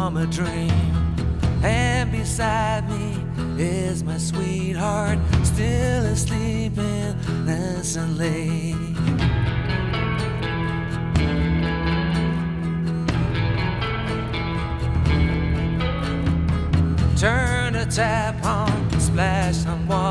from a dream. And beside me is my sweetheart, still asleep innocently. Turn the tap on, splash someone